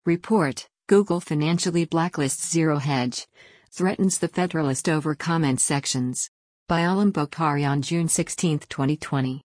Report: Google financially blacklists Zero Hedge. Threatens the Federalist over comment sections. By Alam Bokhari on June 16, 2020.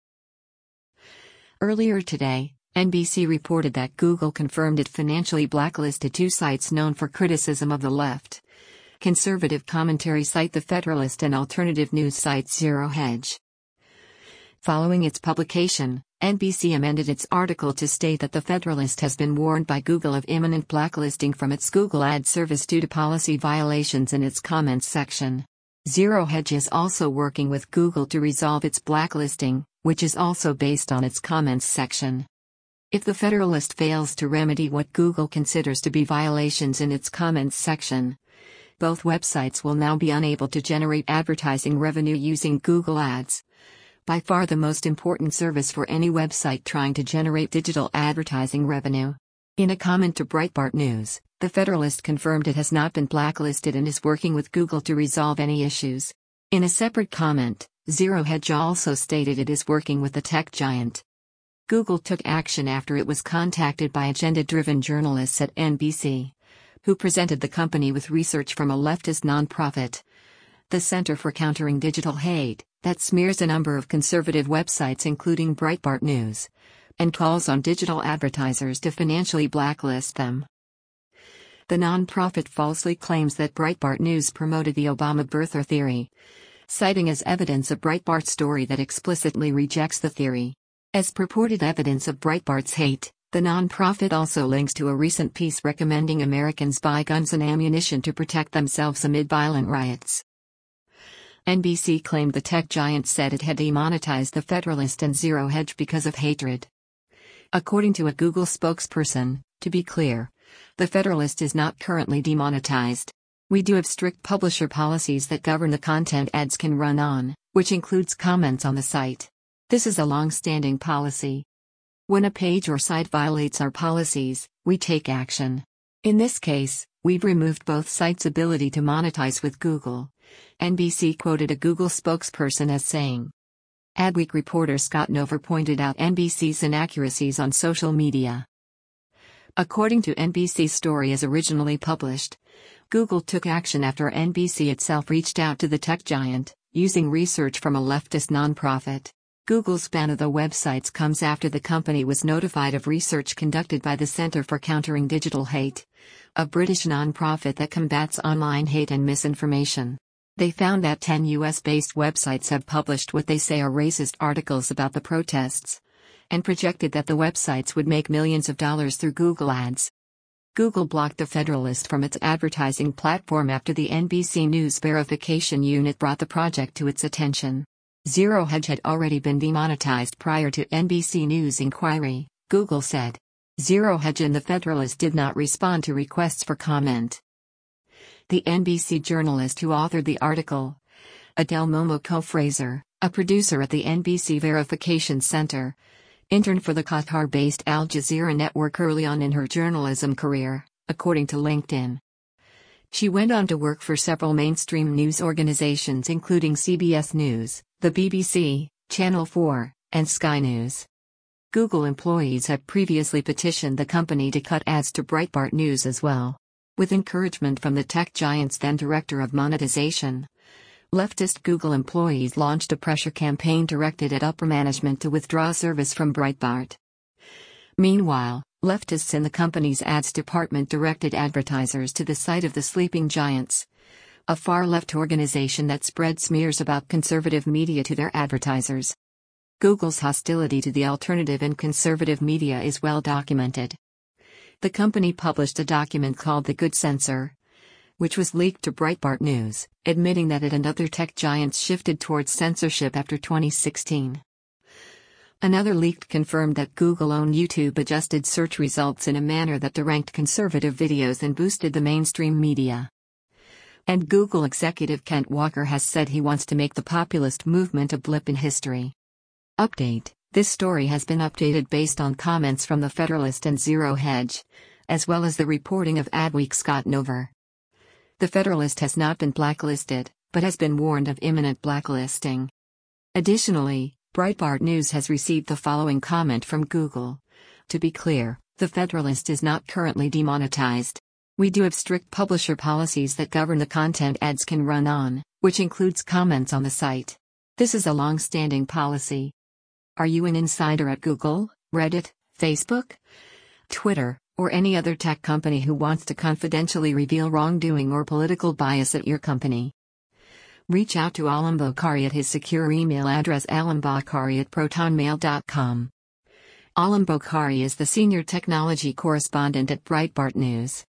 Earlier today, NBC reported that Google confirmed it financially blacklisted two sites known for criticism of the left: conservative commentary site The Federalist and alternative news site Zero Hedge. Following its publication, NBC amended its article to state that The Federalist has been warned by Google of imminent blacklisting from its Google Ad service due to policy violations in its comments section. Zero Hedge is also working with Google to resolve its blacklisting, which is also based on its comments section. If The Federalist fails to remedy what Google considers to be violations in its comments section, both websites will now be unable to generate advertising revenue using Google Ads. By far the most important service for any website trying to generate digital advertising revenue. In a comment to Breitbart News, The Federalist confirmed it has not been blacklisted and is working with Google to resolve any issues. In a separate comment, Zero Hedge also stated it is working with the tech giant. Google took action after it was contacted by agenda-driven journalists at NBC, who presented the company with research from a leftist nonprofit, the Center for Countering Digital Hate, that smears a number of conservative websites including Breitbart News, and calls on digital advertisers to financially blacklist them. The nonprofit falsely claims that Breitbart News promoted the Obama birther theory, citing as evidence a Breitbart story that explicitly rejects the theory. As purported evidence of Breitbart's hate, the nonprofit also links to a recent piece recommending Americans buy guns and ammunition to protect themselves amid violent riots. NBC claimed the tech giant said it had demonetized The Federalist and Zero Hedge because of hatred. According to a Google spokesperson, to be clear, The Federalist is not currently demonetized. We do have strict publisher policies that govern the content ads can run on, which includes comments on the site. This is a long-standing policy. When a page or site violates our policies, we take action. In this case, we've removed both sites' ability to monetize with Google. NBC quoted a Google spokesperson as saying. Adweek reporter Scott Nover pointed out NBC's inaccuracies on social media. According to NBC's story as originally published, Google took action after NBC itself reached out to the tech giant, using research from a leftist nonprofit. Google's ban of the websites comes after the company was notified of research conducted by the Center for Countering Digital Hate, a British nonprofit that combats online hate and misinformation. They found that 10 US-based websites have published what they say are racist articles about the protests, and projected that the websites would make millions of dollars through Google Ads. Google blocked The Federalist from its advertising platform after the NBC News verification unit brought the project to its attention. Zero Hedge had already been demonetized prior to NBC News inquiry, Google said. Zero Hedge and The Federalist did not respond to requests for comment. The NBC journalist who authored the article, Adele Momoko-Fraser, a producer at the NBC Verification Center, interned for the Qatar-based Al Jazeera network early on in her journalism career, according to LinkedIn. She went on to work for several mainstream news organizations including CBS News, the BBC, Channel 4, and Sky News. Google employees have previously petitioned the company to cut ads to Breitbart News as well. With encouragement from the tech giant's then director of monetization, leftist Google employees launched a pressure campaign directed at upper management to withdraw service from Breitbart. Meanwhile, leftists in the company's ads department directed advertisers to the site of the Sleeping Giants, a far-left organization that spread smears about conservative media to their advertisers. Google's hostility to the alternative and conservative media is well documented. The company published a document called The Good Censor, which was leaked to Breitbart News, admitting that it and other tech giants shifted towards censorship after 2016. Another leak confirmed that Google-owned YouTube adjusted search results in a manner that deranked conservative videos and boosted the mainstream media. And Google executive Kent Walker has said he wants to make the populist movement a blip in history. Update: this story has been updated based on comments from The Federalist and Zero Hedge, as well as the reporting of Adweek's Scott Nover. The Federalist has not been blacklisted, but has been warned of imminent blacklisting. Additionally, Breitbart News has received the following comment from Google. To be clear, The Federalist is not currently demonetized. We do have strict publisher policies that govern the content ads can run on, which includes comments on the site. This is a long-standing policy. Are you an insider at Google, Reddit, Facebook, Twitter, or any other tech company who wants to confidentially reveal wrongdoing or political bias at your company? Reach out to Alam Bokhari at his secure email address alambokhari@protonmail.com. Alam Bokhari is the senior technology correspondent at Breitbart News.